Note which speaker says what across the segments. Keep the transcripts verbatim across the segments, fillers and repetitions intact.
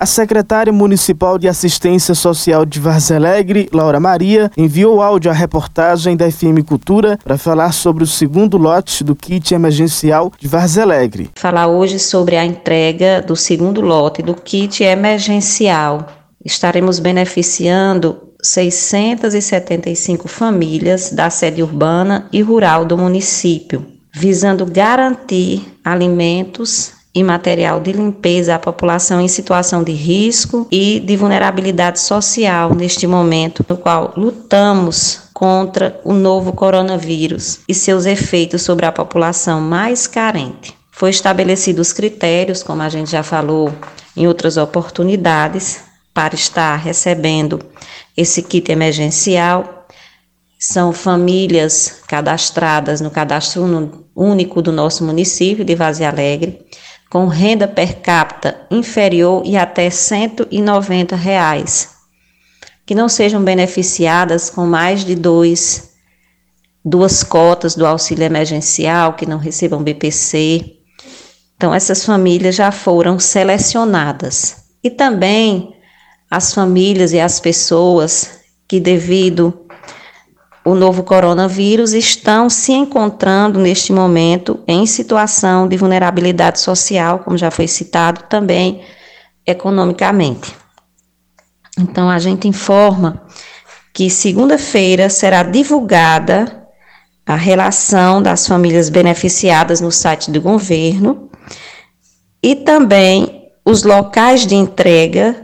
Speaker 1: A secretária municipal de Assistência Social de Várzea Alegre, Laura Maria, enviou áudio à reportagem da F M Cultura para falar sobre o segundo lote do kit emergencial de Várzea Alegre.
Speaker 2: Falar hoje sobre a entrega do segundo lote do kit emergencial. Estaremos beneficiando seiscentas e setenta e cinco famílias da sede urbana e rural do município, visando garantir alimentos e material de limpeza à população em situação de risco e de vulnerabilidade social neste momento, no qual lutamos contra o novo coronavírus e seus efeitos sobre a população mais carente. Foi estabelecidos os critérios, como a gente já falou em outras oportunidades, para estar recebendo esse kit emergencial. São famílias cadastradas no cadastro único do nosso município de Várzea Alegre, com renda per capita inferior e até cento e noventa reais, que não sejam beneficiadas com mais de dois, duas cotas do auxílio emergencial, que não recebam B P C. Então, essas famílias já foram selecionadas. E também as famílias e as pessoas que, devido ao novo coronavírus, estão se encontrando neste momento em situação de vulnerabilidade social, como já foi citado, também economicamente. Então, a gente informa que segunda-feira será divulgada a relação das famílias beneficiadas no site do governo e também os locais de entrega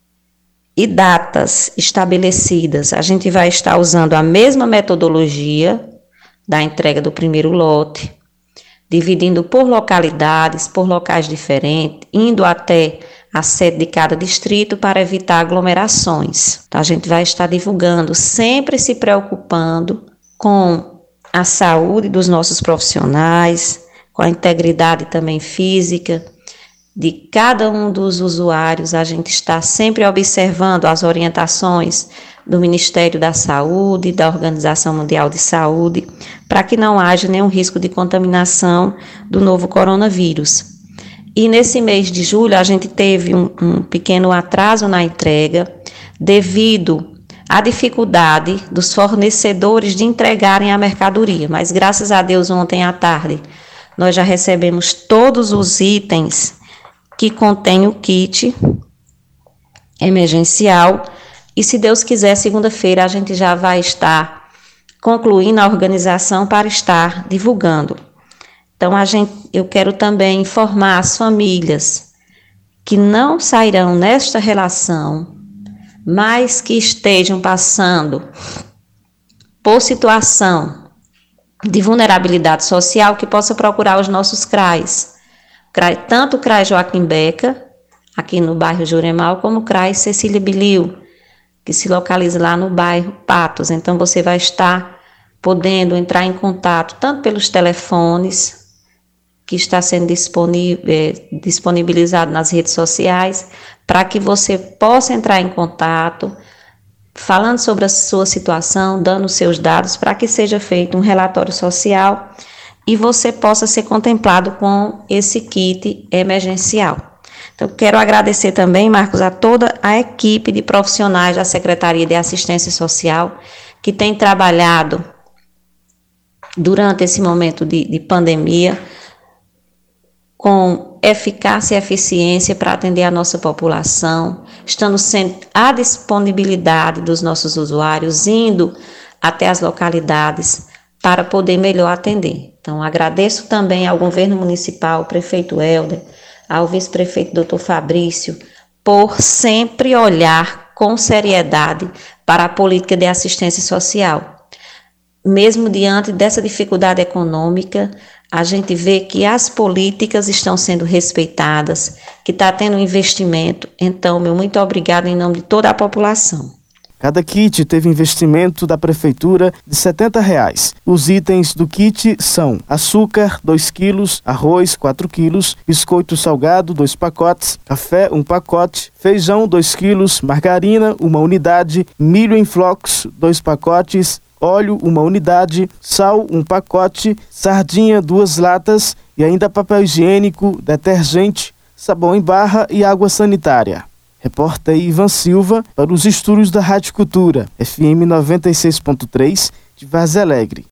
Speaker 2: e datas estabelecidas. A gente vai estar usando a mesma metodologia da entrega do primeiro lote, dividindo por localidades, por locais diferentes, indo até a sede de cada distrito para evitar aglomerações. Então, a gente vai estar divulgando, sempre se preocupando com a saúde dos nossos profissionais, com a integridade também física de cada um dos usuários. A gente está sempre observando as orientações do Ministério da Saúde, da Organização Mundial de Saúde, para que não haja nenhum risco de contaminação do novo coronavírus. E nesse mês de julho a gente teve um, um pequeno atraso na entrega, devido à dificuldade dos fornecedores de entregarem a mercadoria. Mas graças a Deus, ontem à tarde, nós já recebemos todos os itens que contém o kit emergencial, e se Deus quiser, segunda-feira a gente já vai estar concluindo a organização para estar divulgando. Então, a gente, eu quero também informar as famílias que não sairão nesta relação, mas que estejam passando por situação de vulnerabilidade social, que possa procurar os nossos C R A S. Tanto o C R A S Joaquim Beca, aqui no bairro Juremal, como o C R A S Cecília Bilil, que se localiza lá no bairro Patos. Então, você vai estar podendo entrar em contato tanto pelos telefones, que está sendo disponibilizado nas redes sociais, para que você possa entrar em contato, falando sobre a sua situação, dando os seus dados, para que seja feito um relatório social e você possa ser contemplado com esse kit emergencial. Então, quero agradecer também, Marcos, a toda a equipe de profissionais da Secretaria de Assistência Social, que tem trabalhado durante esse momento de, de pandemia, com eficácia e eficiência para atender a nossa população, estando sempre à disponibilidade dos nossos usuários, indo até as localidades para poder melhor atender. Então, agradeço também ao governo municipal, ao prefeito Helder, ao vice-prefeito doutor Fabrício, por sempre olhar com seriedade para a política de assistência social. Mesmo diante dessa dificuldade econômica, a gente vê que as políticas estão sendo respeitadas, que está tendo investimento. Então, meu muito obrigado em nome de toda a população.
Speaker 1: Cada kit teve investimento da Prefeitura de setenta reais. Os itens do kit são açúcar, dois quilos, arroz, quatro quilos, biscoito salgado, dois pacotes, café, um pacote, feijão, dois quilos, margarina, uma unidade, milho em flocos, dois pacotes, óleo, uma unidade, sal, um pacote, sardinha, duas latas e ainda papel higiênico, detergente, sabão em barra e água sanitária. Repórter Ivan Silva para os estúdios da Rádio Cultura, F M noventa e seis ponto três de Várzea Alegre.